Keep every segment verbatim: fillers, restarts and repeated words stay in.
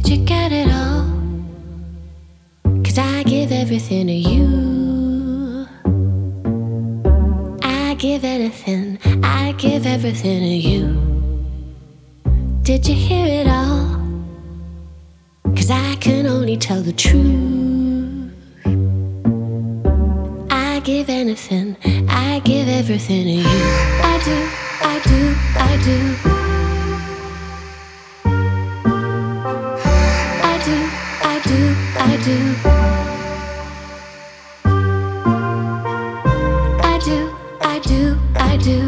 you get it all? 'Cause I give everything to you. I give anything, I give everything to you. Did you hear it all? 'Cause I can only tell the truth. I give anything, I give everything to you. I do, I do, I do. I do, I do, I do. I do, I do, I do.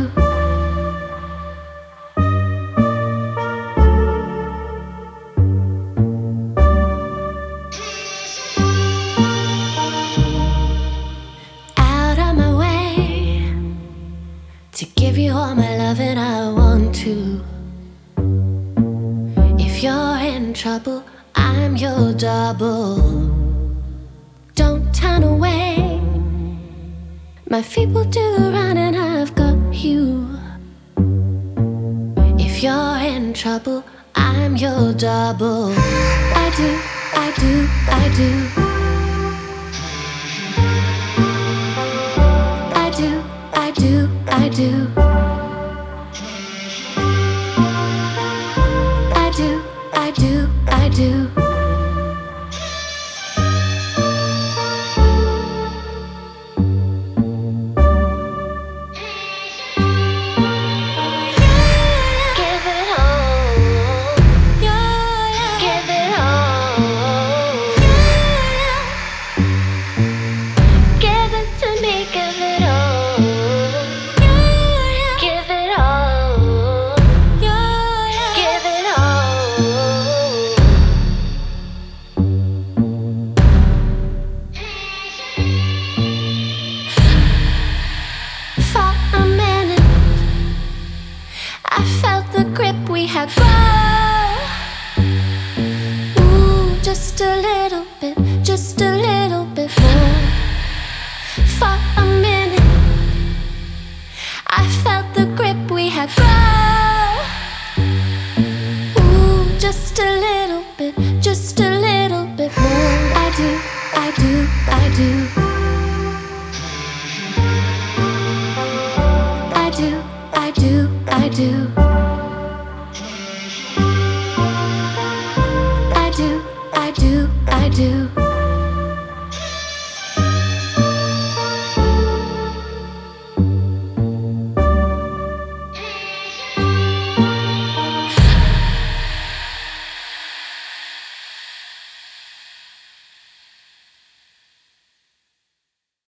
Out of my way to give you all my love, and I want to. If you're in trouble, I'm your double. Don't turn away. My feet will do the running, I've got you. If you're in trouble, I'm your double. I do, I do, I do. I do, I do, I do. I do, I do, I do. I felt the grip we had grow. Ooh, just a little bit, just a little bit more. For a minute, I felt the grip we had grow. Ooh, just a little bit, just a little bit more. I do, I do, I do. I do, I do, I do. I do, I do, I do.